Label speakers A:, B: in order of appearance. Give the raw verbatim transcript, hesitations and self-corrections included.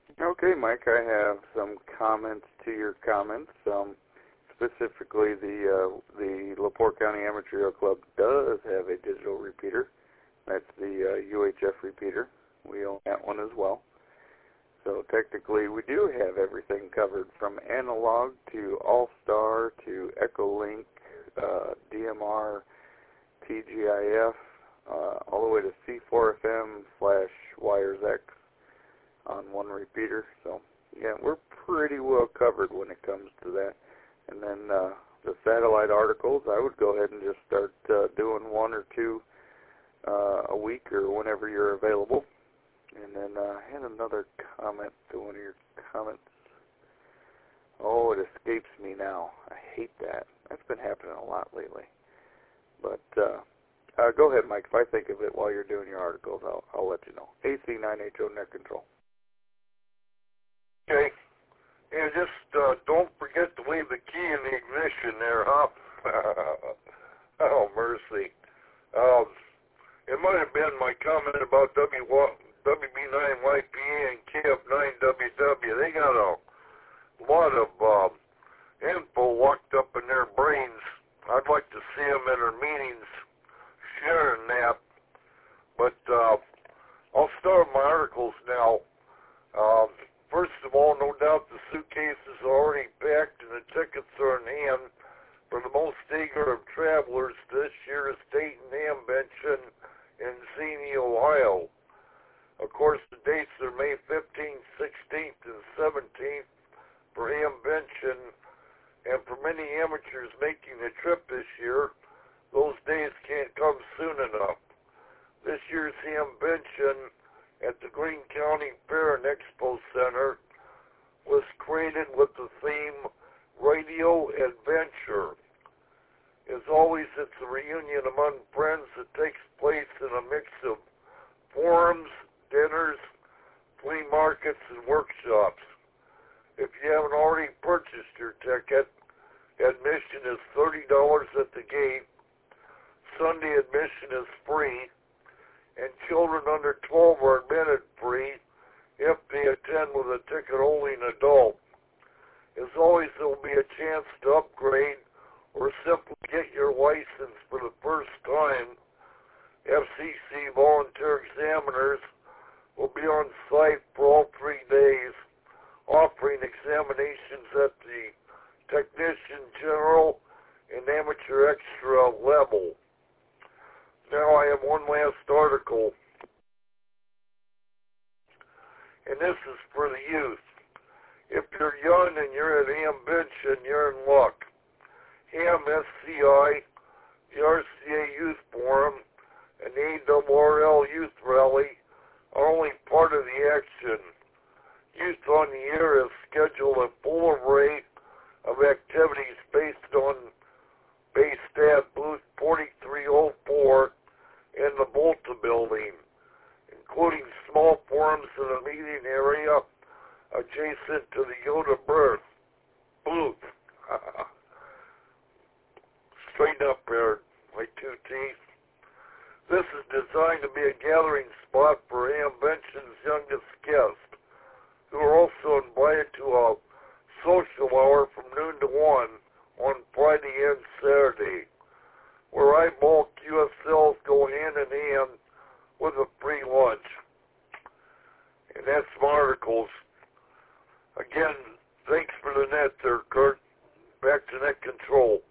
A: Okay, Mike, I have some comments to your comments. Um, specifically, the uh, the LaPorte County Amateur Radio Club does have a digital repeater. That's the uh, U H F repeater. We own that one as well. So technically, we do have everything covered from analog to All-Star to Echolink, uh, D M R, T G I F, uh, all the way to C four F M slash Wires X on one repeater. So, yeah, we're pretty well covered when it comes to that. And then uh, the satellite articles, I would go ahead and just start uh, doing one or two uh, a week or whenever you're available. And then uh, I had another comment to one of your comments. Oh, it escapes me now. I hate that. That's been happening a lot lately. But uh, uh, go ahead, Mike. If I think of it while you're doing your articles, I'll, I'll let you know. A C nine H O Net Control.
B: Okay. And just uh, don't forget to leave the key in the ignition there, huh? Oh, mercy. Um, it might have been my comment about W B nine Y P A and K F nine W W. They got a lot of uh, info locked up in their brains. I'd like to see them in their meetings sharing that. But uh, I'll start my articles now. Um, first of all, no doubt the suitcases are already packed and the tickets are in hand for the most eager of travelers to this year's State and Amvention in Xenia, Ohio. Of course, the dates are May fifteenth, sixteenth, and seventeenth for Amvention, and for many amateurs making the trip this year, those days can't come soon enough. This year's Amvention at the Greene County Fair and Expo Center was created with the theme Radio Adventure. As always, it's a reunion among friends that takes place in a mix of forums, dinners, flea markets, and workshops. If you haven't already purchased your ticket, admission is thirty dollars at the gate. Sunday admission is free, and children under twelve are admitted free if they attend with a ticket-only adult. As always, there will be a chance to upgrade or simply get your license for the first time. F C C volunteer examiners will be on site for all three days, offering examinations at the technician general and amateur extra level. Now I have one last article, and this is for the youth. If you're young and you're at Amvention, you're in luck. Ham S C I, the R C A Youth Forum, and the A R R L Youth Rally are only part of the action. Youth on the Air has scheduled a full array of activities based on based at booth forty-three oh four in the Volta building, including small forums in the meeting area adjacent to the Yoda Berth booth. Straighten up there, my two teeth. This is designed to be a gathering spot for Amvention's youngest guests, who are also invited to a social hour from noon to one on Friday and Saturday, where eyeball Q S Ls go hand in hand with a free lunch. And that's my articles. Again, thanks for the net there, Kurt. Back to net control.